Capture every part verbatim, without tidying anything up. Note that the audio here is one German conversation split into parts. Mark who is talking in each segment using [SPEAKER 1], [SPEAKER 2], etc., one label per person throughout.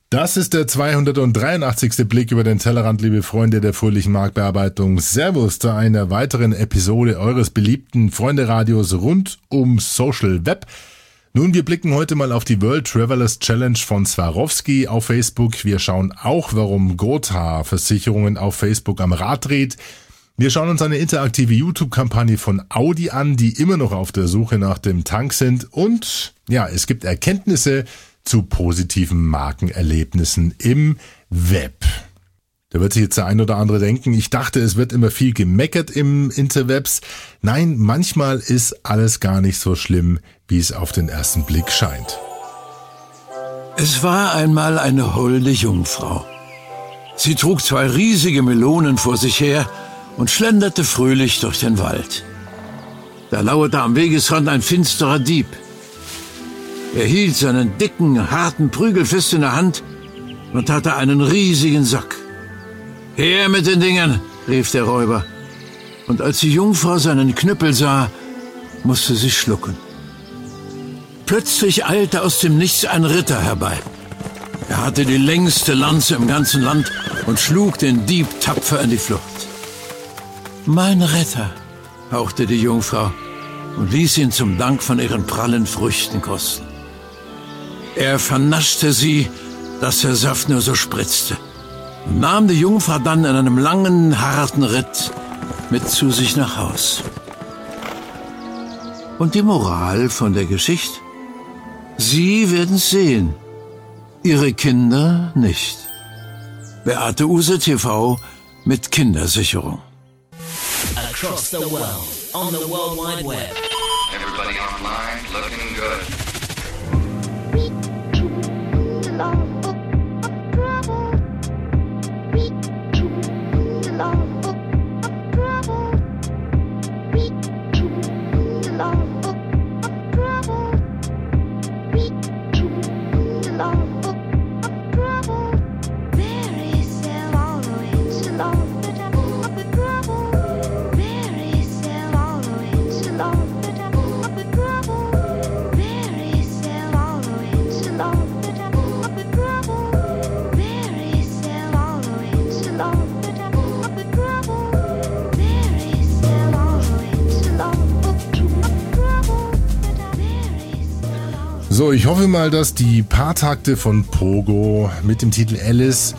[SPEAKER 1] Das ist der zweihundertdreiundachtzigste Blick über den Tellerrand, liebe Freunde der fröhlichen Marktbearbeitung. Servus zu einer weiteren Episode eures beliebten Freunde-Radios rund um Social Web. Nun, wir blicken heute mal auf die World Travelers Challenge von Swarovski auf Facebook. Wir schauen auch, warum Gotha Versicherungen auf Facebook am Rad dreht. Wir schauen uns eine interaktive YouTube-Kampagne von Audi an, die immer noch auf der Suche nach dem Tank sind. Und ja, es gibt Erkenntnisse zu positiven Markenerlebnissen im Web. Da wird sich jetzt der ein oder andere denken, ich dachte, es wird immer viel gemeckert im Interwebs. Nein, manchmal ist alles gar nicht so schlimm, wie es auf den ersten Blick scheint.
[SPEAKER 2] Es war einmal eine holde Jungfrau. Sie trug zwei riesige Melonen vor sich her und schlenderte fröhlich durch den Wald. Da lauerte am Wegesrand ein finsterer Dieb. Er hielt seinen dicken, harten Prügel fest in der Hand und hatte einen riesigen Sack. »Her mit den Dingen«, rief der Räuber. Und als die Jungfrau seinen Knüppel sah, musste sie schlucken. Plötzlich eilte aus dem Nichts ein Ritter herbei. Er hatte die längste Lanze im ganzen Land und schlug den Dieb tapfer in die Flucht. »Mein Retter«, hauchte die Jungfrau und ließ ihn zum Dank von ihren prallen Früchten kosten. Er vernaschte sie, dass der Saft nur so spritzte, und nahm die Jungfrau dann in einem langen, harten Ritt mit zu sich nach Haus. Und die Moral von der Geschichte? Sie werden's sehen, ihre Kinder nicht. Beate Uhse T V mit Kindersicherung.
[SPEAKER 3] Across the world, on the World Wide Web.
[SPEAKER 4] Everybody online, looking good.
[SPEAKER 1] So, ich hoffe mal, dass die Paartakte von Pogo mit dem Titel Alice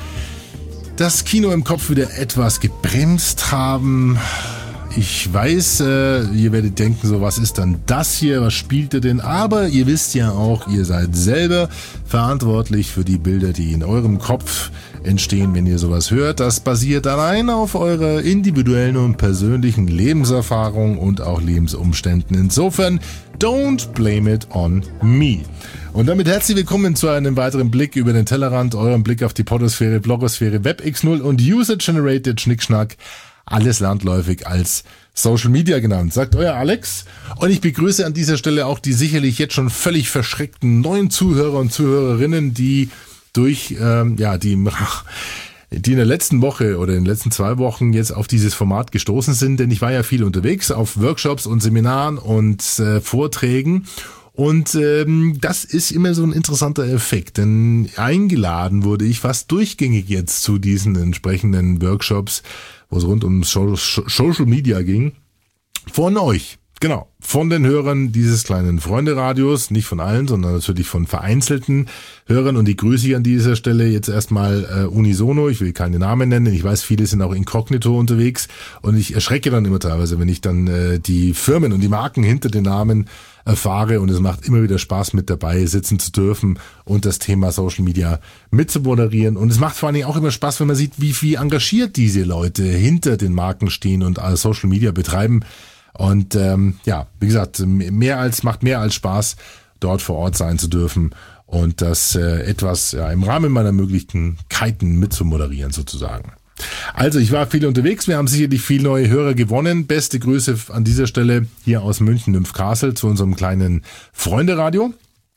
[SPEAKER 1] das Kino im Kopf wieder etwas gebremst haben. Ich weiß, äh, ihr werdet denken, so was ist dann das hier, was spielt ihr denn? Aber ihr wisst ja auch, ihr seid selber verantwortlich für die Bilder, die in eurem Kopf entstehen, wenn ihr sowas hört. Das basiert allein auf eurer individuellen und persönlichen Lebenserfahrung und auch Lebensumständen. Insofern, don't blame it on me. Und damit herzlich willkommen zu einem weiteren Blick über den Tellerrand, eurem Blick auf die Podosphäre, Blogosphäre, Web X null und User-Generated Schnickschnack. Alles landläufig als Social Media genannt, sagt euer Alex. Und ich begrüße an dieser Stelle auch die sicherlich jetzt schon völlig verschreckten neuen Zuhörer und Zuhörerinnen, die durch, ähm, ja, die, die in der letzten Woche oder in den letzten zwei Wochen jetzt auf dieses Format gestoßen sind. Denn ich war ja viel unterwegs auf Workshops und Seminaren und äh, Vorträgen. Und ähm, das ist immer so ein interessanter Effekt, denn eingeladen wurde ich fast durchgängig jetzt zu diesen entsprechenden Workshops, wo es rund um Social Media ging, von euch. Genau, von den Hörern dieses kleinen Freunde-Radios, nicht von allen, sondern natürlich von vereinzelten Hörern, und die grüße ich an dieser Stelle jetzt erstmal äh, unisono. Ich will keine Namen nennen, ich weiß, viele sind auch inkognito unterwegs, und ich erschrecke dann immer teilweise, wenn ich dann äh, die Firmen und die Marken hinter den Namen erfahre, und es macht immer wieder Spaß, mit dabei sitzen zu dürfen und das Thema Social Media mitzumoderieren. Und es macht vor allen Dingen auch immer Spaß, wenn man sieht, wie, wie engagiert diese Leute hinter den Marken stehen und äh, Social Media betreiben. Und ähm, ja, wie gesagt, mehr als macht mehr als Spaß, dort vor Ort sein zu dürfen und das äh, etwas ja, im Rahmen meiner Möglichkeiten mitzumoderieren sozusagen. Also ich war viel unterwegs, wir haben sicherlich viele neue Hörer gewonnen. Beste Grüße an dieser Stelle hier aus München, Nymphcastle, zu unserem kleinen Freunde-Radio.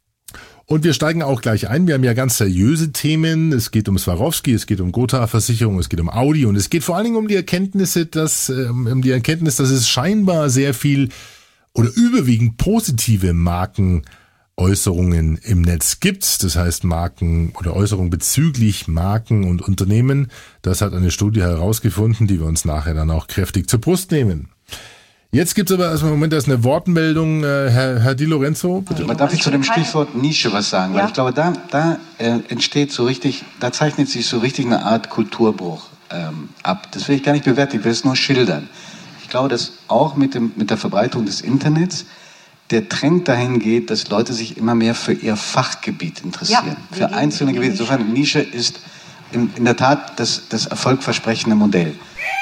[SPEAKER 1] Und wir steigen auch gleich ein. Wir haben ja ganz seriöse Themen. Es geht um Swarovski, es geht um Gotha-Versicherung, es geht um Audi, und es geht vor allen Dingen um die Erkenntnisse, dass um die Erkenntnis, dass es scheinbar sehr viel oder überwiegend positive Marken Äußerungen im Netz gibt. Das heißt Marken oder Äußerungen bezüglich Marken und Unternehmen. Das hat eine Studie herausgefunden, die wir uns nachher dann auch kräftig zur Brust nehmen. Jetzt gibt es aber erstmal im Moment erst eine Wortmeldung. Äh, Herr, Herr Di Lorenzo, bitte.
[SPEAKER 5] Aber darf ich zu dem Stichwort Nische was sagen? Ja. Weil ich glaube, da, da äh, entsteht so richtig, da zeichnet sich so richtig eine Art Kulturbruch ähm, ab. Das will ich gar nicht bewerten, ich will es nur schildern. Ich glaube, dass auch mit, dem, mit der Verbreitung des Internets der Trend dahin geht, dass Leute sich immer mehr für ihr Fachgebiet interessieren. Ja, für einzelne Gebiete. Insofern, Nische ist in, in der Tat das, das erfolgversprechende Modell.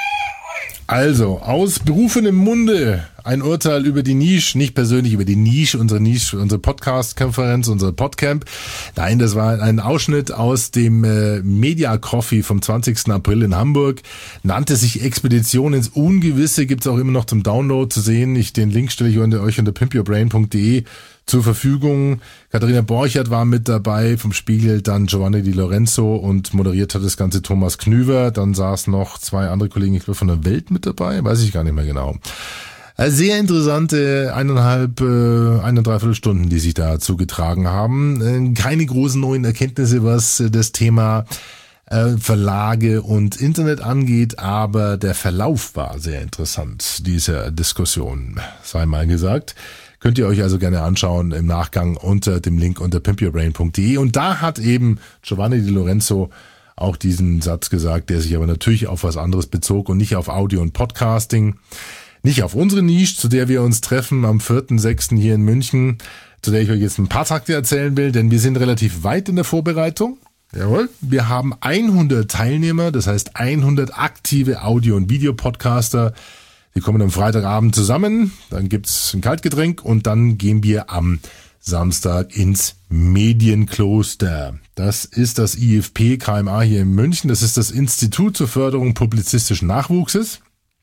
[SPEAKER 1] Also, aus berufenem Munde ein Urteil über die Nische, nicht persönlich über die Nische, unsere Nische, unsere Podcast-Konferenz, unsere Podcamp. Nein, das war ein Ausschnitt aus dem äh, Media Coffee vom zwanzigsten April in Hamburg. Nannte sich Expedition ins Ungewisse, gibt's auch immer noch zum Download zu sehen. Ich, den Link stelle ich euch unter pimp your brain punkt de zur Verfügung. Katharina Borchert war mit dabei vom Spiegel, dann Giovanni Di Lorenzo und moderiert hat das Ganze Thomas Knüver. Dann saß noch zwei andere Kollegen, ich glaube von der Welt mit dabei, weiß ich gar nicht mehr genau. Sehr interessante eineinhalb, äh, eine dreiviertel Stunden, die sich da zugetragen haben. Keine großen neuen Erkenntnisse, was das Thema äh, Verlage und Internet angeht, aber der Verlauf war sehr interessant, dieser Diskussion, sei mal gesagt. Könnt ihr euch also gerne anschauen im Nachgang unter dem Link unter pimp your brain punkt de. Und da hat eben Giovanni Di Lorenzo auch diesen Satz gesagt, der sich aber natürlich auf was anderes bezog und nicht auf Audio und Podcasting. Nicht auf unsere Nische, zu der wir uns treffen am vierten sechsten hier in München, zu der ich euch jetzt ein paar Takte erzählen will, denn wir sind relativ weit in der Vorbereitung. Jawohl. Wir haben hundert Teilnehmer, das heißt hundert aktive Audio- und Videopodcaster. Die kommen am Freitagabend zusammen, dann gibt's ein Kaltgetränk und dann gehen wir am Samstag ins Medienkloster. Das ist das I F P K M A hier in München. Das ist das Institut zur Förderung publizistischen Nachwuchses.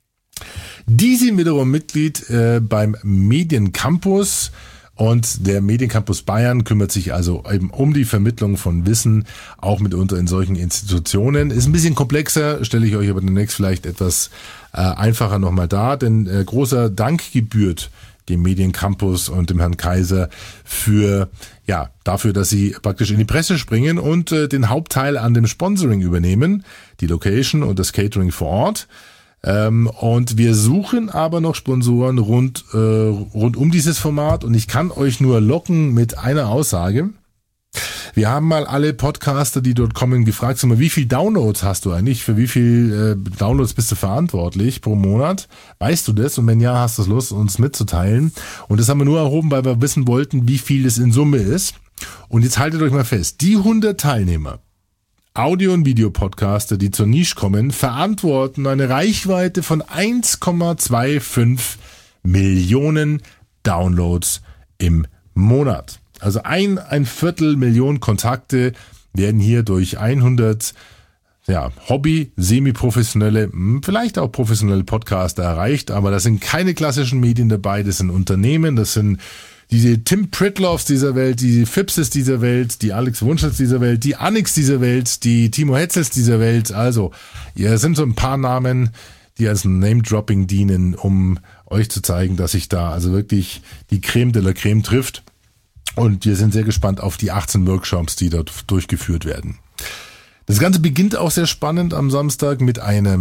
[SPEAKER 1] Die sind wiederum Mitglied äh, beim Mediencampus. Und der Mediencampus Bayern kümmert sich also eben um die Vermittlung von Wissen, auch mitunter in solchen Institutionen. Ist ein bisschen komplexer, stelle ich euch aber demnächst vielleicht etwas äh, einfacher nochmal dar, denn äh, großer Dank gebührt dem Mediencampus und dem Herrn Kaiser für, ja, dafür, dass sie praktisch in die Presse springen und äh, den Hauptteil an dem Sponsoring übernehmen, die Location und das Catering vor Ort. Ähm, und wir suchen aber noch Sponsoren rund äh, rund um dieses Format und ich kann euch nur locken mit einer Aussage. Wir haben mal alle Podcaster, die dort kommen, gefragt, sag mal, wie viel Downloads hast du eigentlich? Für wie viel äh, Downloads bist du verantwortlich pro Monat? Weißt du das? Und wenn ja, hast du Lust, uns mitzuteilen? Und das haben wir nur erhoben, weil wir wissen wollten, wie viel es in Summe ist. Und jetzt haltet euch mal fest, die hundert Teilnehmer, Audio- und Videopodcaster, die zur Nische kommen, verantworten eine Reichweite von eins Komma fünfundzwanzig Millionen Downloads im Monat. Also ein, ein Viertel Million Kontakte werden hier durch hundert ja, Hobby, semi-professionelle, vielleicht auch professionelle Podcaster erreicht, aber das sind keine klassischen Medien dabei, das sind Unternehmen, das sind diese Tim Pritloffs dieser Welt, die Fipses dieser Welt, die Alex Wunschels dieser Welt, die Annix dieser Welt, die Timo Hetzels dieser Welt. Also, hier sind so ein paar Namen, die als Name-Dropping dienen, um euch zu zeigen, dass sich da also wirklich die Creme de la Creme trifft. Und wir sind sehr gespannt auf die achtzehn Workshops, die dort durchgeführt werden. Das Ganze beginnt auch sehr spannend am Samstag mit einer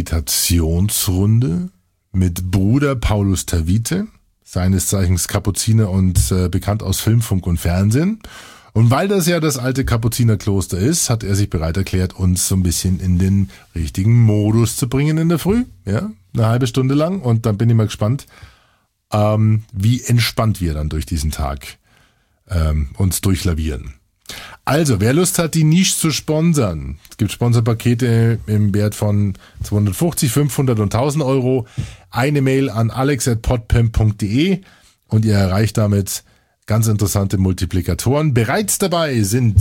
[SPEAKER 1] Meditationsrunde mit Bruder Paulus Tavite, seines Zeichens Kapuziner und äh, bekannt aus Film, Funk und Fernsehen. Und weil das ja das alte Kapuzinerkloster ist, hat er sich bereit erklärt, uns so ein bisschen in den richtigen Modus zu bringen in der Früh. Ja, eine halbe Stunde lang. Und dann bin ich mal gespannt, ähm, wie entspannt wir dann durch diesen Tag ähm, uns durchlavieren. Also, wer Lust hat, die Nische zu sponsern, es gibt Sponsorpakete im Wert von zweihundertfünfzig, fünfhundert und tausend Euro. Eine Mail an alex at podpimp punkt de und ihr erreicht damit ganz interessante Multiplikatoren. Bereits dabei sind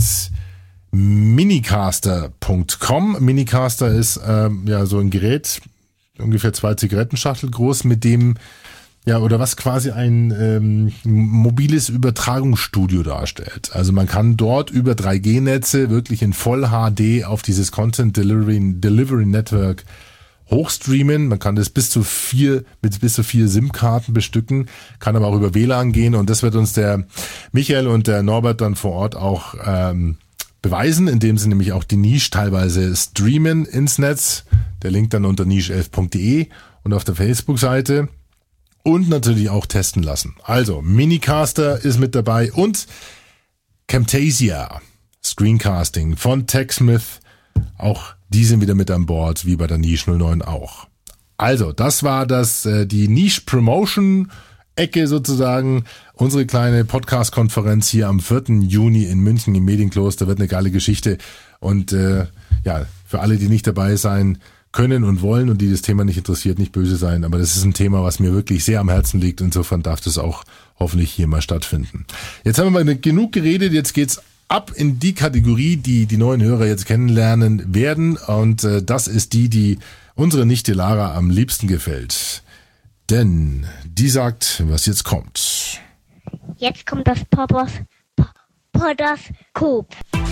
[SPEAKER 1] minicaster punkt com. Minicaster ist ähm, ja so ein Gerät, ungefähr zwei Zigarettenschachtel groß, mit dem ja, oder was quasi ein ähm, mobiles Übertragungsstudio darstellt. Also man kann dort über drei G Netze wirklich in Voll H D auf dieses Content Delivery, Delivery Network hochstreamen. Man kann das bis zu vier, mit bis zu vier SIM-Karten bestücken, kann aber auch über W L A N gehen und das wird uns der Michael und der Norbert dann vor Ort auch ähm, beweisen, indem sie nämlich auch die Niche teilweise streamen ins Netz. Der Link dann unter niche elf punkt de und auf der Facebook-Seite und natürlich auch testen lassen. Also, Minicaster ist mit dabei und Camtasia Screencasting von TechSmith, auch die sind wieder mit an Bord, wie bei der Niche null neun auch. Also, das war das äh, die Niche Promotion Ecke sozusagen, unsere kleine Podcast-Konferenz hier am vierten Juni in München im Medienkloster, wird eine geile Geschichte und äh, ja, für alle, die nicht dabei sein können und wollen und die das Thema nicht interessiert, nicht böse sein, aber das ist ein Thema, was mir wirklich sehr am Herzen liegt, insofern darf das auch hoffentlich hier mal stattfinden. Jetzt haben wir mal genug geredet, jetzt geht's ab in die Kategorie, die die neuen Hörer jetzt kennenlernen werden und äh, das ist die, die unsere Nichte Lara am liebsten gefällt. Denn die sagt, was jetzt kommt.
[SPEAKER 6] Jetzt kommt das Poppers Podoskop.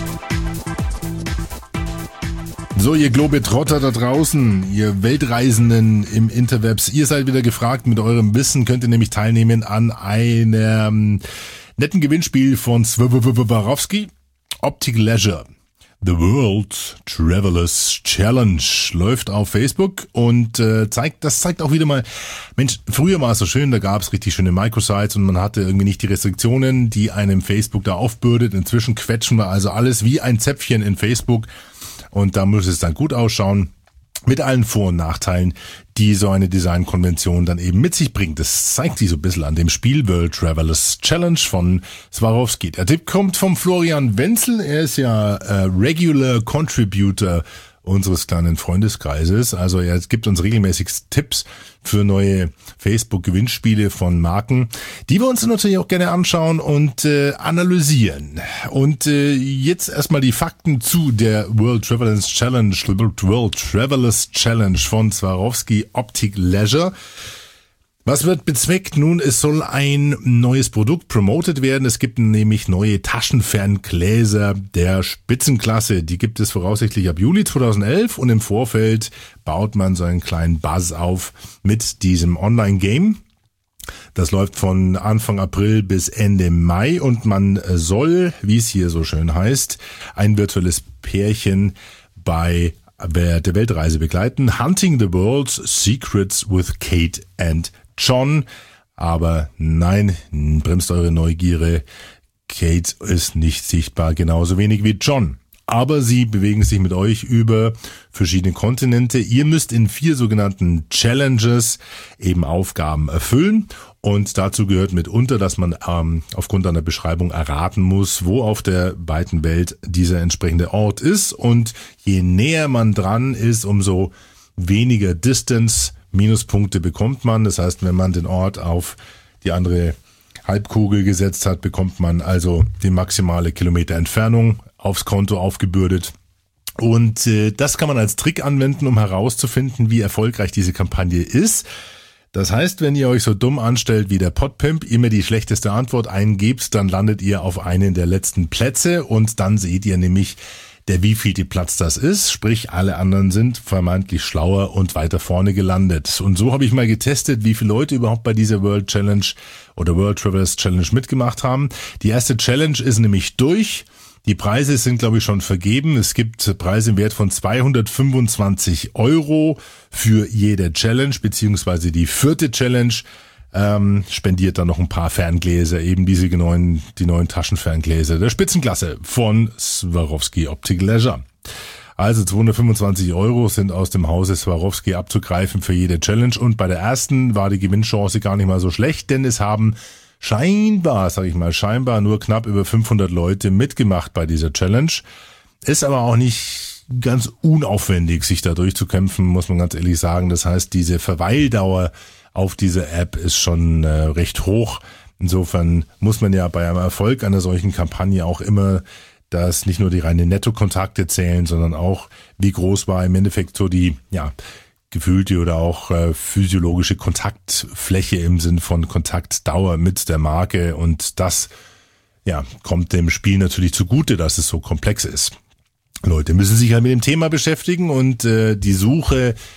[SPEAKER 1] So, ihr Globetrotter da draußen, ihr Weltreisenden im Interwebs, ihr seid wieder gefragt. Mit eurem Wissen könnt ihr nämlich teilnehmen an einem netten Gewinnspiel von Swarovski, Optic Leisure. The World Travelers Challenge läuft auf Facebook und äh, zeigt, das zeigt auch wieder mal, Mensch, früher war es so schön, da gab es richtig schöne Microsites und man hatte irgendwie nicht die Restriktionen, die einem Facebook da aufbürdet. Inzwischen quetschen wir also alles wie ein Zäpfchen in Facebook und da muss es dann gut ausschauen. Mit allen Vor- und Nachteilen, die so eine Designkonvention dann eben mit sich bringt. Das zeigt sich so ein bisschen an dem Spiel World Travelers Challenge von Swarovski. Der Tipp kommt vom Florian Wenzel. Er ist ja äh, Regular Contributor unseres kleinen Freundeskreises. Also er gibt uns regelmäßig Tipps für neue Facebook-Gewinnspiele von Marken, die wir uns natürlich auch gerne anschauen und äh, analysieren. Und äh, jetzt erstmal die Fakten zu der World Travelers Challenge, World Travelers Challenge von Swarovski Optic Leisure. Was wird bezweckt? Nun, es soll ein neues Produkt promotet werden. Es gibt nämlich neue Taschenferngläser der Spitzenklasse. Die gibt es voraussichtlich ab Juli zweitausendelf und im Vorfeld baut man so einen kleinen Buzz auf mit diesem Online-Game. Das läuft von Anfang April bis Ende Mai und man soll, wie es hier so schön heißt, ein virtuelles Pärchen bei der Weltreise begleiten. Hunting the World's Secrets with Kate and John, aber nein, bremst eure Neugierde. Kate ist nicht sichtbar, genauso wenig wie John. Aber sie bewegen sich mit euch über verschiedene Kontinente. Ihr müsst in vier sogenannten Challenges eben Aufgaben erfüllen. Und dazu gehört mitunter, dass man ähm, aufgrund einer Beschreibung erraten muss, wo auf der weiten Welt dieser entsprechende Ort ist. Und je näher man dran ist, umso weniger Distance Minuspunkte bekommt man. Das heißt, wenn man den Ort auf die andere Halbkugel gesetzt hat, bekommt man also die maximale Kilometer Entfernung aufs Konto aufgebürdet. Und äh, das kann man als Trick anwenden, um herauszufinden, wie erfolgreich diese Kampagne ist. Das heißt, wenn ihr euch so dumm anstellt wie der Podpimp, immer die schlechteste Antwort eingebt, dann landet ihr auf einen der letzten Plätze und dann seht ihr nämlich, der wievielte Platz das ist, sprich alle anderen sind vermeintlich schlauer und weiter vorne gelandet. Und so habe ich mal getestet, wie viele Leute überhaupt bei dieser World Challenge oder World Travelers Challenge mitgemacht haben. Die erste Challenge ist nämlich durch. Die Preise sind, glaube ich, schon vergeben. Es gibt Preise im Wert von zweihundertfünfundzwanzig Euro für jede Challenge, beziehungsweise die vierte Challenge ähm, spendiert dann noch ein paar Ferngläser, eben diese neuen, die neuen Taschenferngläser der Spitzenklasse von Swarovski Optic Leisure. Also zweihundertfünfundzwanzig Euro sind aus dem Hause Swarovski abzugreifen für jede Challenge und bei der ersten war die Gewinnchance gar nicht mal so schlecht, denn es haben scheinbar, sag ich mal, scheinbar nur knapp über fünfhundert Leute mitgemacht bei dieser Challenge. Ist aber auch nicht ganz unaufwendig, sich da durchzukämpfen, muss man ganz ehrlich sagen. Das heißt, diese Verweildauer auf dieser App ist schon äh, recht hoch. Insofern muss man ja bei einem Erfolg einer solchen Kampagne auch immer dass nicht nur die reine Nettokontakte zählen, sondern auch, wie groß war im Endeffekt so die, ja, gefühlte oder auch äh, physiologische Kontaktfläche im Sinn von Kontaktdauer mit der Marke und das, ja, kommt dem Spiel natürlich zugute, dass es so komplex ist. Leute müssen sich halt mit dem Thema beschäftigen und äh, die Suche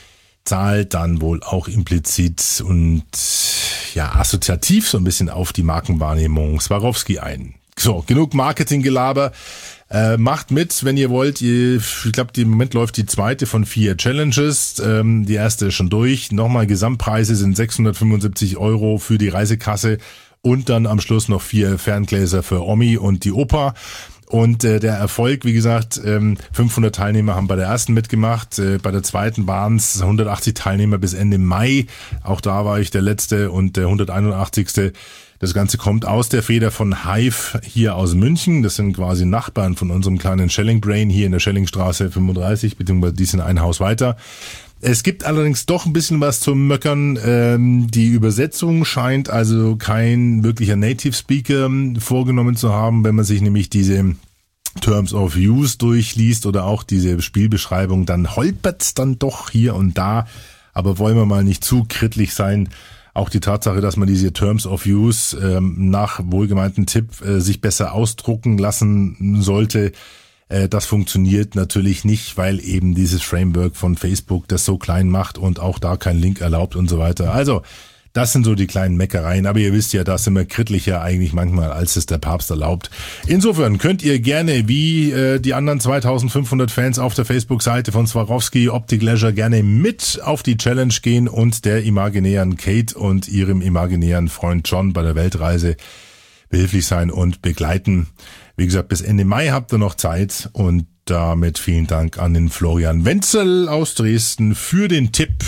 [SPEAKER 1] zahlt dann wohl auch implizit und ja assoziativ so ein bisschen auf die Markenwahrnehmung Swarovski ein. So, genug Marketinggelaber. Äh, macht mit, wenn ihr wollt. Ihr, ich glaube, im Moment läuft die zweite von vier Challenges. Ähm, die erste ist schon durch. Nochmal, Gesamtpreise sind sechshundertfünfundsiebzig Euro für die Reisekasse und dann am Schluss noch vier Ferngläser für Omi und die Opa. Und äh, der Erfolg, wie gesagt, ähm, fünfhundert Teilnehmer haben bei der ersten mitgemacht. Äh, bei der zweiten waren es hundertachtzig Teilnehmer bis Ende Mai. Auch da war ich der Letzte und der hunderteinundachtzigste Das Ganze kommt aus der Feder von Hive hier aus München. Das sind quasi Nachbarn von unserem kleinen Shelling Brain hier in der Schellingstraße fünfunddreißig, beziehungsweise die sind ein Haus weiter. Es gibt allerdings doch ein bisschen was zum Möckern. Ähm, die Übersetzung scheint also kein wirklicher Native Speaker vorgenommen zu haben, wenn man sich nämlich diese Terms of Use durchliest oder auch diese Spielbeschreibung, dann holpert's dann doch hier und da. Aber wollen wir mal nicht zu kritisch sein. Auch die Tatsache, dass man diese Terms of Use ähm, nach wohlgemeinten Tipp äh, sich besser ausdrucken lassen sollte, äh, das funktioniert natürlich nicht, weil eben dieses Framework von Facebook das so klein macht und auch da kein Link erlaubt und so weiter. Also das sind so die kleinen Meckereien, aber ihr wisst ja, da sind wir krittlicher eigentlich manchmal, als es der Papst erlaubt. Insofern könnt ihr gerne, wie äh, die anderen zweitausendfünfhundert Fans auf der Facebook-Seite von Swarovski Optic Leisure, gerne mit auf die Challenge gehen und der imaginären Kate und ihrem imaginären Freund John bei der Weltreise behilflich sein und begleiten. Wie gesagt, bis Ende Mai habt ihr noch Zeit und damit vielen Dank an den Florian Wenzel aus Dresden für den Tipp.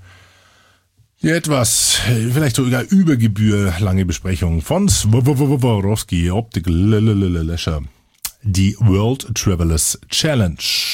[SPEAKER 1] Die etwas, vielleicht sogar über Gebühr lange Besprechung von Swarovski Optical Leisure, die World Travelers Challenge.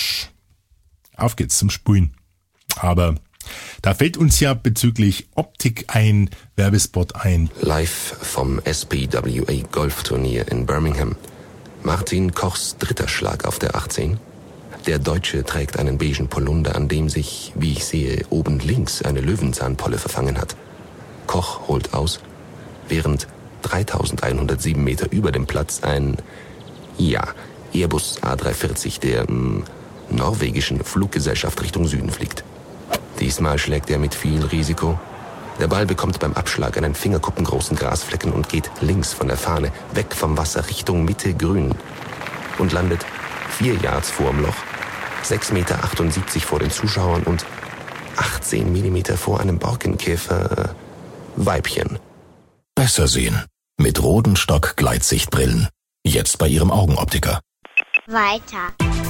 [SPEAKER 1] Auf geht's zum Spulen. Aber da fällt uns ja bezüglich Optik ein Werbespot ein.
[SPEAKER 7] Live vom S P W A Golfturnier in Birmingham. Martin Kochs dritter Schlag auf der achtzehn. Der Deutsche trägt einen beigen Polunder, an dem sich, wie ich sehe, oben links eine Löwenzahnpolle verfangen hat. Koch holt aus, während dreitausendeinhundertsieben Meter über dem Platz ein, ja, Airbus A drei vierzig der mh, norwegischen Fluggesellschaft Richtung Süden fliegt. Diesmal schlägt er mit viel Risiko. Der Ball bekommt beim Abschlag einen fingerkuppengroßen Grasflecken und geht links von der Fahne, weg vom Wasser, Richtung Mitte grün und landet vier Yards vorm Loch, sechs Komma achtundsiebzig Meter vor den Zuschauern und achtzehn Millimeter vor einem Borkenkäfer äh, Weibchen.
[SPEAKER 8] Besser sehen. Mit Rodenstock Gleitsichtbrillen. Jetzt bei Ihrem Augenoptiker.
[SPEAKER 6] Weiter.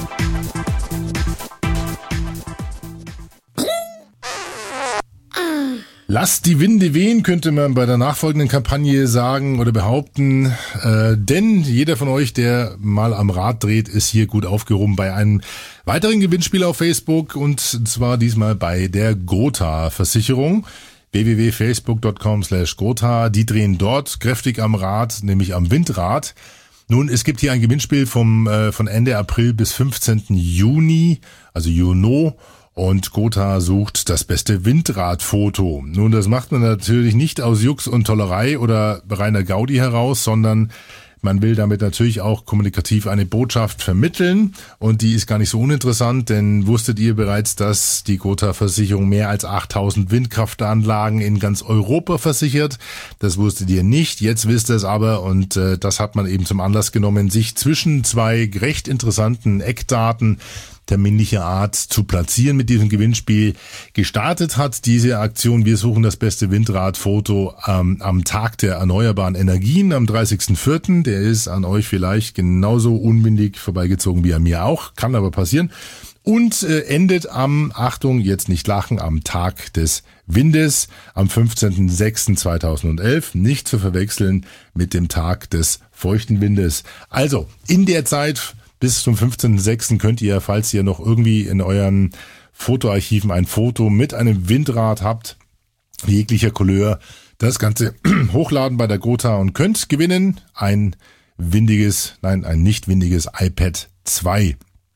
[SPEAKER 1] Lasst die Winde wehen, könnte man bei der nachfolgenden Kampagne sagen oder behaupten. Äh, denn jeder von euch, der mal am Rad dreht, ist hier gut aufgehoben bei einem weiteren Gewinnspiel auf Facebook. Und zwar diesmal bei der Gotha-Versicherung. w w w punkt facebook punkt com slash gotha. Die drehen dort kräftig am Rad, nämlich am Windrad. Nun, es gibt hier ein Gewinnspiel vom äh, von Ende April bis fünfzehnten Juni, also Juno. Und Gotha sucht das beste Windradfoto. Nun, das macht man natürlich nicht aus Jux und Tollerei oder reiner Gaudi heraus, sondern man will damit natürlich auch kommunikativ eine Botschaft vermitteln. Und die ist gar nicht so uninteressant, denn wusstet ihr bereits, dass die Gotha-Versicherung mehr als achttausend Windkraftanlagen in ganz Europa versichert? Das wusstet ihr nicht, jetzt wisst ihr es aber. Und äh, das hat man eben zum Anlass genommen, sich zwischen zwei recht interessanten Eckdaten terminlicher Art zu platzieren mit diesem Gewinnspiel. Gestartet hat diese Aktion Wir suchen das beste Windradfoto ähm, am Tag der erneuerbaren Energien am dreißigsten vierten Der ist an euch vielleicht genauso unbündig vorbeigezogen wie an mir auch, kann aber passieren. Und äh, endet am, Achtung, jetzt nicht lachen, am Tag des Windes am fünfzehnten sechsten zweitausendelf, nicht zu verwechseln mit dem Tag des feuchten Windes. Also in der Zeit bis zum fünfzehnten sechsten könnt ihr, falls ihr noch irgendwie in euren Fotoarchiven ein Foto mit einem Windrad habt, jeglicher Couleur, das Ganze hochladen bei der Gotha und könnt gewinnen ein windiges, nein, ein nicht windiges iPad zwei.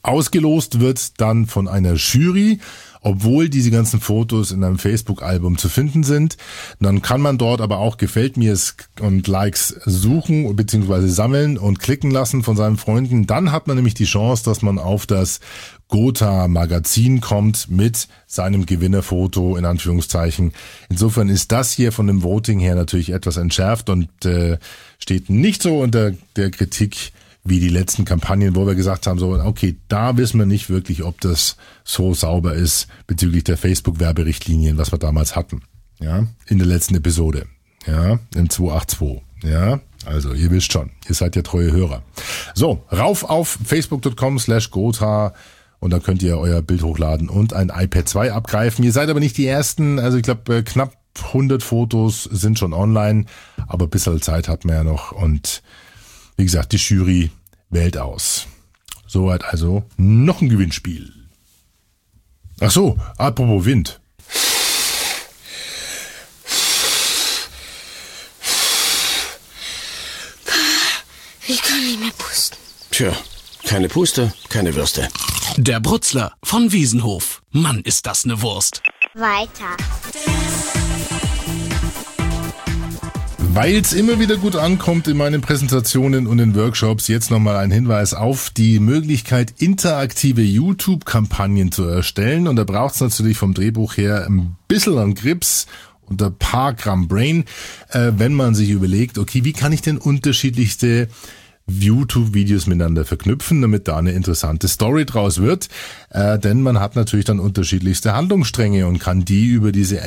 [SPEAKER 1] Ausgelost wird dann von einer Jury, obwohl diese ganzen Fotos in einem Facebook-Album zu finden sind. Dann kann man dort aber auch Gefällt mir und Likes suchen bzw. sammeln und klicken lassen von seinen Freunden. Dann hat man nämlich die Chance, dass man auf das Gotha-Magazin kommt mit seinem Gewinnerfoto in Anführungszeichen. Insofern ist das hier von dem Voting her natürlich etwas entschärft und äh, steht nicht so unter der Kritik wie die letzten Kampagnen, wo wir gesagt haben, so okay, da wissen wir nicht wirklich, ob das so sauber ist bezüglich der Facebook-Werberichtlinien, was wir damals hatten, ja, in der letzten Episode, ja, im zweihundertzweiundachtzig, ja, also ihr wisst schon, ihr seid ja treue Hörer. So, rauf auf facebook punkt com slash gotha und da könnt ihr euer Bild hochladen und ein iPad zwei abgreifen. Ihr seid aber nicht die Ersten, also ich glaube knapp hundert Fotos sind schon online, aber ein bisschen Zeit hat man ja noch und wie gesagt, die Jury wählt aus. Soweit also noch ein Gewinnspiel. Ach so, apropos Wind.
[SPEAKER 9] Ich kann nicht mehr pusten.
[SPEAKER 10] Tja, keine Puste, keine Würste.
[SPEAKER 11] Der Brutzler von Wiesenhof. Mann, ist das ne Wurst.
[SPEAKER 6] Weiter.
[SPEAKER 1] Weil es immer wieder gut ankommt in meinen Präsentationen und in Workshops, jetzt nochmal ein Hinweis auf die Möglichkeit, interaktive YouTube-Kampagnen zu erstellen. Und da braucht es natürlich vom Drehbuch her ein bisschen an Grips und ein paar Gramm Brain, äh, wenn man sich überlegt, okay, wie kann ich denn unterschiedlichste YouTube-Videos miteinander verknüpfen, damit da eine interessante Story draus wird, äh, denn man hat natürlich dann unterschiedlichste Handlungsstränge und kann die über diese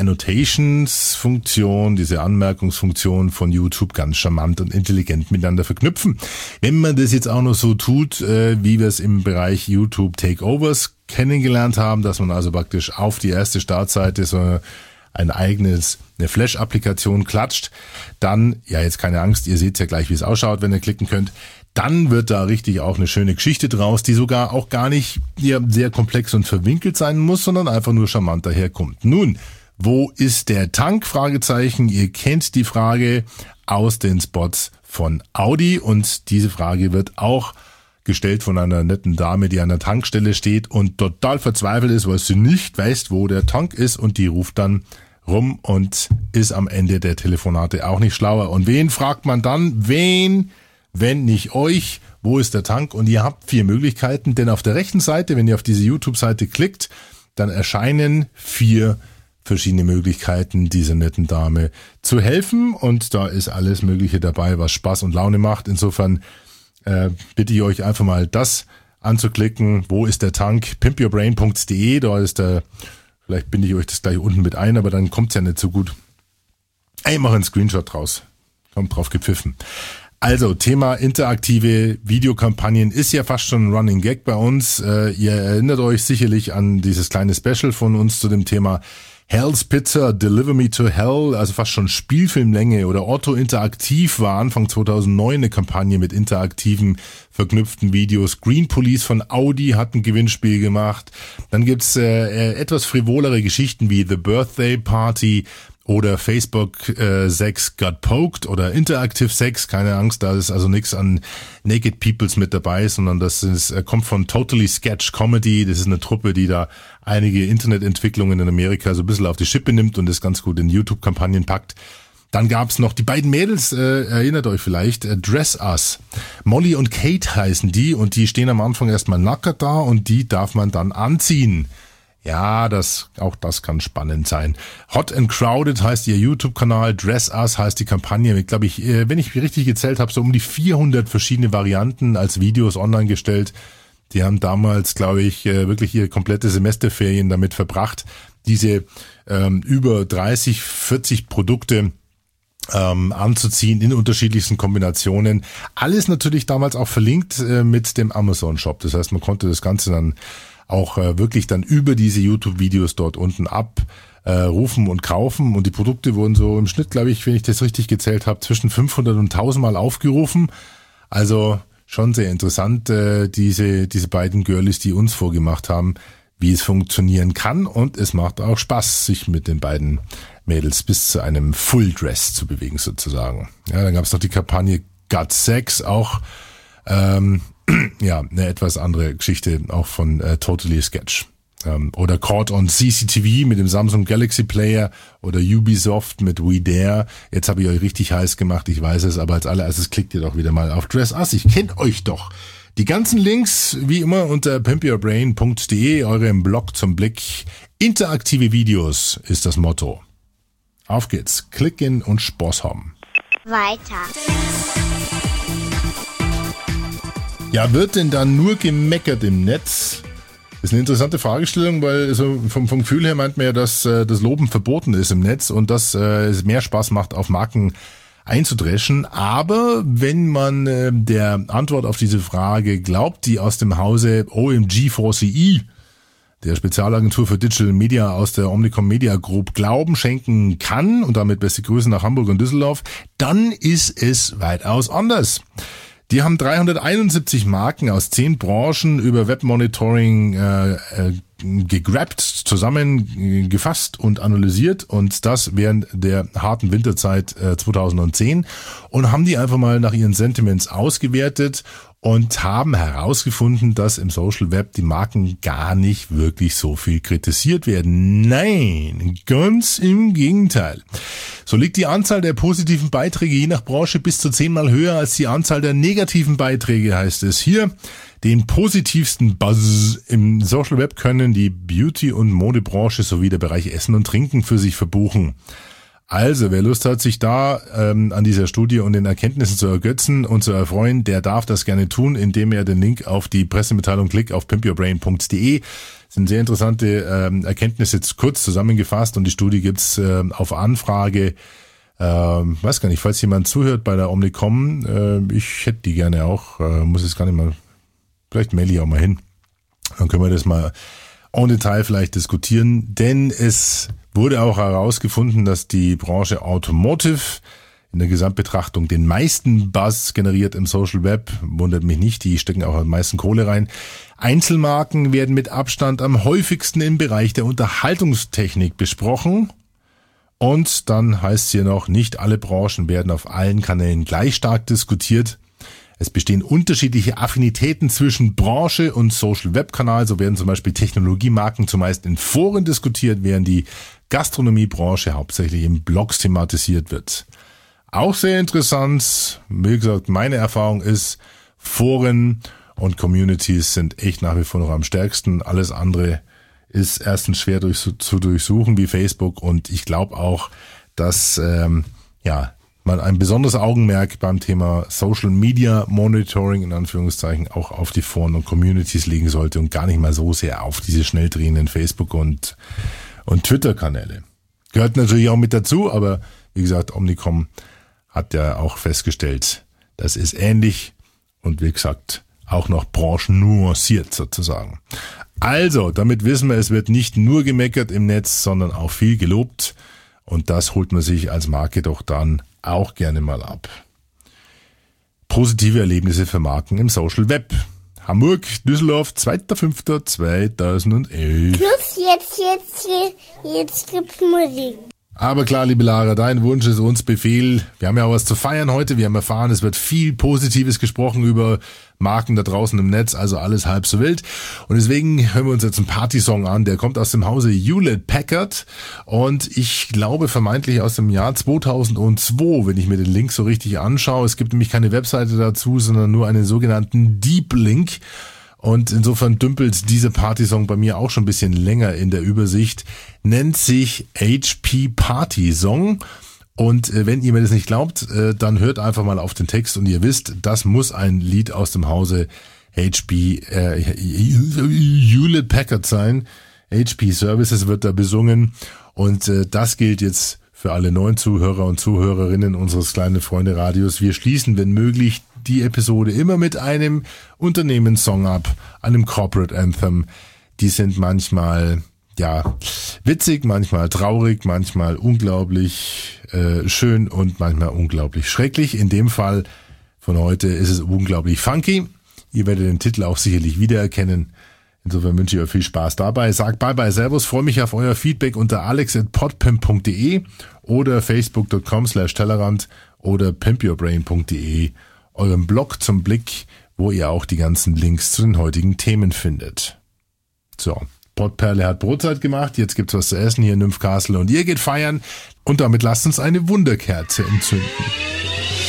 [SPEAKER 1] Annotations-Funktion, diese Anmerkungsfunktion von YouTube ganz charmant und intelligent miteinander verknüpfen. Wenn man das jetzt auch noch so tut, äh, wie wir es im Bereich YouTube Takeovers kennengelernt haben, dass man also praktisch auf die erste Startseite so ein eigenes, eine Flash-Applikation klatscht, dann, ja jetzt keine Angst, ihr seht ja gleich, wie es ausschaut, wenn ihr klicken könnt, dann wird da richtig auch eine schöne Geschichte draus, die sogar auch gar nicht ja, sehr komplex und verwinkelt sein muss, sondern einfach nur charmant daherkommt. Nun, wo ist der Tank? Fragezeichen. Ihr kennt die Frage aus den Spots von Audi und diese Frage wird auch gestellt von einer netten Dame, die an der Tankstelle steht und total verzweifelt ist, weil sie nicht weiß, wo der Tank ist und die ruft dann rum und ist am Ende der Telefonate auch nicht schlauer. Und wen fragt man dann? Wen, wenn nicht euch? Wo ist der Tank? Und ihr habt vier Möglichkeiten, denn auf der rechten Seite, wenn ihr auf diese YouTube-Seite klickt, dann erscheinen vier verschiedene Möglichkeiten, dieser netten Dame zu helfen und da ist alles Mögliche dabei, was Spaß und Laune macht. Insofern äh, bitte ich euch einfach mal das anzuklicken. Wo ist der Tank? pimp your brain punkt de, da ist der. Vielleicht binde ich euch das gleich unten mit ein, aber dann kommt's ja nicht so gut. Ich mache einen Screenshot draus. Kommt drauf gepfiffen. Also, Thema interaktive Videokampagnen ist ja fast schon ein Running Gag bei uns. Äh, ihr erinnert euch sicherlich an dieses kleine Special von uns zu dem Thema Hell's Pizza, Deliver Me to Hell, also fast schon Spielfilmlänge oder Otto Interaktiv war Anfang zweitausendneun eine Kampagne mit interaktiven verknüpften Videos. Green Police von Audi hat ein Gewinnspiel gemacht. Dann gibt's äh, etwas frivolere Geschichten wie The Birthday Party oder Facebook äh, Sex Got Poked oder Interactive Sex, keine Angst, da ist also nichts an Naked Peoples mit dabei, sondern das ist, äh, kommt von Totally Sketch Comedy, das ist eine Truppe, die da einige Internetentwicklungen in Amerika so ein bisschen auf die Schippe nimmt und das ganz gut in YouTube-Kampagnen packt. Dann gab's noch die beiden Mädels, äh, erinnert euch vielleicht, äh, Dress Us. Molly und Kate heißen die und die stehen am Anfang erstmal nackert da und die darf man dann anziehen. Ja, das, auch das kann spannend sein. Hot and Crowded heißt ihr YouTube-Kanal, Dress Us heißt die Kampagne mit, glaube ich, wenn ich richtig gezählt habe, so um die vierhundert verschiedene Varianten als Videos online gestellt. Die haben damals, glaube ich, wirklich ihre komplette Semesterferien damit verbracht, diese ähm, über dreißig, vierzig Produkte ähm, anzuziehen in unterschiedlichsten Kombinationen. Alles natürlich damals auch verlinkt äh, mit dem Amazon-Shop. Das heißt, man konnte das Ganze dann auch äh, wirklich dann über diese YouTube-Videos dort unten abrufen äh, und kaufen. Und die Produkte wurden so im Schnitt, glaube ich, wenn ich das richtig gezählt habe, zwischen fünfhundert und tausend Mal aufgerufen. Also schon sehr interessant, äh, diese diese beiden Girlies, die uns vorgemacht haben, wie es funktionieren kann. Und es macht auch Spaß, sich mit den beiden Mädels bis zu einem Full Dress zu bewegen sozusagen. Ja, dann gab es noch die Kampagne Got Sex, auch ähm, ja, eine etwas andere Geschichte auch von äh, Totally Sketch. Ähm, oder Caught on C C T V mit dem Samsung Galaxy Player oder Ubisoft mit We Dare. Jetzt habe ich euch richtig heiß gemacht, ich weiß es, aber als allererstes klickt ihr doch wieder mal auf Dress Us. Ich kennt euch doch. Die ganzen Links, wie immer, unter pimp your brain punkt de, eurem Blog zum Blick. Interaktive Videos ist das Motto. Auf geht's. Klicken und Spaß haben.
[SPEAKER 6] Weiter.
[SPEAKER 1] Ja, wird denn dann nur gemeckert im Netz? Das ist eine interessante Fragestellung, weil so vom, vom Gefühl her meint man ja, dass äh, das Loben verboten ist im Netz und dass äh, es mehr Spaß macht, auf Marken einzudreschen. Aber wenn man äh, der Antwort auf diese Frage glaubt, die aus dem Hause O M G vier C E, der Spezialagentur für Digital Media aus der Omnicom Media Group, Glauben schenken kann, und damit beste Grüße nach Hamburg und Düsseldorf, dann ist es weitaus anders. Die haben dreihunderteinundsiebzig Marken aus zehn Branchen über Webmonitoring äh, äh, gegrabt, zusammengefasst und analysiert, und das während der harten Winterzeit äh, zweitausendzehn, und haben die einfach mal nach ihren Sentiments ausgewertet und haben herausgefunden, dass im Social Web die Marken gar nicht wirklich so viel kritisiert werden. Nein, ganz im Gegenteil. So liegt die Anzahl der positiven Beiträge je nach Branche bis zu zehnmal höher als die Anzahl der negativen Beiträge, heißt es hier. Den positivsten Buzz im Social Web können die Beauty- und Modebranche sowie der Bereich Essen und Trinken für sich verbuchen. Also, wer Lust hat, sich da ähm, an dieser Studie und den Erkenntnissen zu ergötzen und zu erfreuen, der darf das gerne tun, indem er den Link auf die Pressemitteilung klickt auf pimp your brain punkt de. Das sind sehr interessante ähm, Erkenntnisse jetzt kurz zusammengefasst, und die Studie gibt's äh, auf Anfrage. Ähm, weiß gar nicht, falls jemand zuhört bei der Omnicom, äh, ich hätte die gerne auch, äh, muss es gar nicht mal, vielleicht mail ich auch mal hin. Dann können wir das mal en Detail vielleicht diskutieren, denn es wurde auch herausgefunden, dass die Branche Automotive in der Gesamtbetrachtung den meisten Buzz generiert im Social Web. Wundert mich nicht, die stecken auch am meisten Kohle rein. Einzelmarken werden mit Abstand am häufigsten im Bereich der Unterhaltungstechnik besprochen. Und dann heißt es hier noch, nicht alle Branchen werden auf allen Kanälen gleich stark diskutiert. Es bestehen unterschiedliche Affinitäten zwischen Branche und Social-Web-Kanal. So werden zum Beispiel Technologiemarken zumeist in Foren diskutiert, während die Gastronomiebranche hauptsächlich in Blogs thematisiert wird. Auch sehr interessant, wie gesagt, meine Erfahrung ist, Foren und Communities sind echt nach wie vor noch am stärksten. Alles andere ist erstens schwer durch, zu durchsuchen wie Facebook, und ich glaube auch, dass ähm, ja man ein besonderes Augenmerk beim Thema Social Media Monitoring in Anführungszeichen auch auf die Foren und Communities legen sollte und gar nicht mal so sehr auf diese schnell drehenden Facebook und und Twitter-Kanäle. Gehört natürlich auch mit dazu, aber wie gesagt, Omnicom hat ja auch festgestellt, das ist ähnlich und wie gesagt auch noch branchennuanciert sozusagen. Also, damit wissen wir, es wird nicht nur gemeckert im Netz, sondern auch viel gelobt, und das holt man sich als Marke doch dann auch gerne mal ab. Positive Erlebnisse für Marken im Social Web. Hamburg, Düsseldorf, zweiter fünfter zweitausendelf.
[SPEAKER 6] Plus jetzt, jetzt, jetzt, jetzt gibt's Musik.
[SPEAKER 1] Aber klar, liebe Lara, dein Wunsch ist uns Befehl. Wir haben ja auch was zu feiern heute. Wir haben erfahren, es wird viel Positives gesprochen über Marken da draußen im Netz, also alles halb so wild. Und deswegen hören wir uns jetzt einen Partysong an. Der kommt aus dem Hause Hewlett Packard und ich glaube vermeintlich aus dem Jahr zweitausendzwei, wenn ich mir den Link so richtig anschaue. Es gibt nämlich keine Webseite dazu, sondern nur einen sogenannten Deep Link. Und insofern dümpelt dieser Partysong bei mir auch schon ein bisschen länger in der Übersicht. Nennt sich H P Party Song. Und äh, wenn ihr mir das nicht glaubt, äh, dann hört einfach mal auf den Text und ihr wisst, das muss ein Lied aus dem Hause H P äh, Hewlett Packard sein. H P Services wird da besungen. Und äh, das gilt jetzt für alle neuen Zuhörer und Zuhörerinnen unseres kleinen Freunde-Radios. Wir schließen, wenn möglich, die Episode immer mit einem Unternehmenssong ab, einem Corporate Anthem. Die sind manchmal, ja, witzig, manchmal traurig, manchmal unglaublich äh, schön und manchmal unglaublich schrecklich. In dem Fall von heute ist es unglaublich funky. Ihr werdet den Titel auch sicherlich wiedererkennen. Insofern wünsche ich euch viel Spaß dabei. Sagt bye bye, servus, freue mich auf euer Feedback unter alex at podpimp punkt de oder facebook dot com slash tellerrand oder pimp your brain punkt de, eurem Blog zum Blick, wo ihr auch die ganzen Links zu den heutigen Themen findet. So, Pottperle hat Brotzeit gemacht, jetzt gibt's was zu essen hier in Nymphcastle und ihr geht feiern und damit lasst uns eine Wunderkerze entzünden.